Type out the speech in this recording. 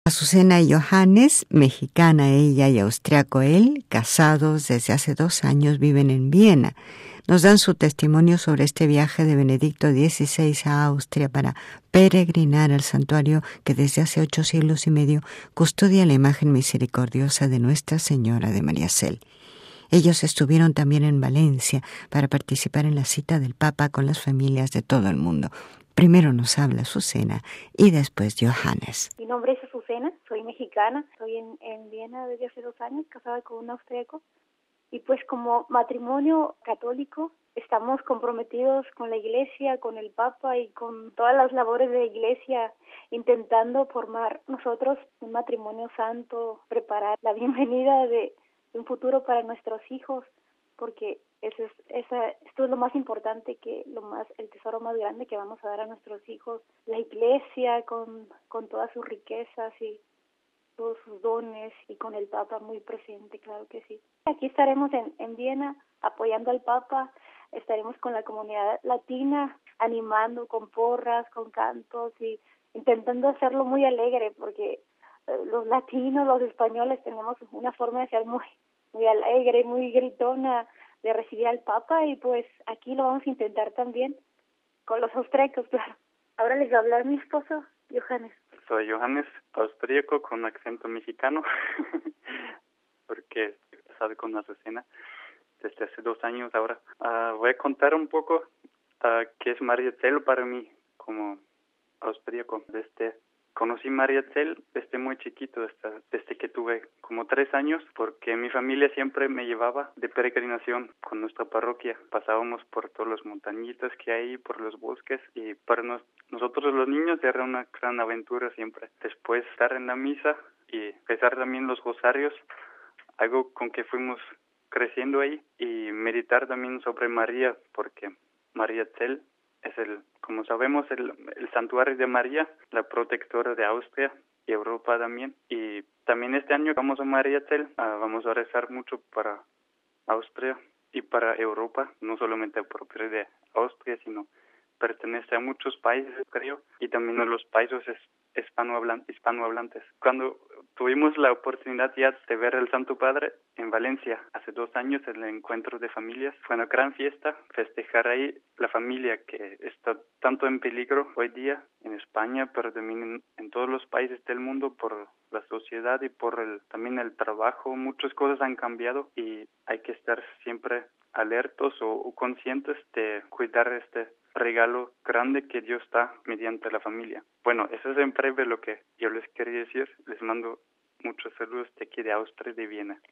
Azucena y Johannes, mexicana ella y austriaco él, casados desde hace 2 años, viven en Viena. Nos dan su testimonio sobre este viaje de Benedicto XVI a Austria para peregrinar al santuario que desde hace 8 siglos y medio custodia la imagen misericordiosa de Nuestra Señora de Mariazell. Ellos estuvieron también en Valencia para participar en la cita del Papa con las familias de todo el mundo. Primero nos habla Azucena y después Johannes. Mi nombre es Azucena, soy mexicana, estoy en Viena desde hace 2 años, casada con un austríaco. Y pues como matrimonio católico estamos comprometidos con la Iglesia, con el Papa y con todas las labores de la Iglesia, intentando formar nosotros un matrimonio santo, preparar la bienvenida de un futuro para nuestros hijos, porque esto es lo más importante, el tesoro más grande que vamos a dar a nuestros hijos, la Iglesia con todas sus riquezas y todos sus dones, y con el Papa muy presente, claro que sí. Aquí estaremos en Viena apoyando al Papa, estaremos con la comunidad latina, animando con porras, con cantos y intentando hacerlo muy alegre, porque los latinos, los españoles tenemos una forma de ser muy alegre, muy gritona, de recibir al Papa, y pues aquí lo vamos a intentar también con los austríacos, claro. Ahora les va a hablar mi esposo, Johannes. Soy Johannes, austríaco con acento mexicano, porque estoy casado con Azucena desde hace 2 años ahora. Voy a contar un poco qué es Mariazell para mí como austríaco. Conocí Mariazell desde muy chiquito, desde que tuve como 3 años, porque mi familia siempre me llevaba de peregrinación con nuestra parroquia. Pasábamos por todas las montañitas que hay, por los bosques, y para nosotros los niños era una gran aventura siempre. Después estar en la misa y rezar también los rosarios, algo con que fuimos creciendo ahí, y meditar también sobre María, porque Mariazell es como sabemos, el santuario de María, la protectora de Austria y Europa también. Y también este año vamos a Mariazell, vamos a rezar mucho para Austria y para Europa, no solamente propio de Austria, sino pertenece a muchos países, creo, y también a los países hispanohablantes. Cuando tuvimos la oportunidad ya de ver al Santo Padre en Valencia hace 2 años, en el encuentro de familias, fue una gran fiesta, festejar ahí la familia que está tanto en peligro hoy día en España, pero también en todos los países del mundo por la sociedad y por también el trabajo. Muchas cosas han cambiado y hay que estar siempre alertos o conscientes de cuidar este regalo grande que Dios da mediante la familia. Bueno, eso es en breve lo que yo les quería decir. Les mando muchos saludos de aquí de Austria, de Viena.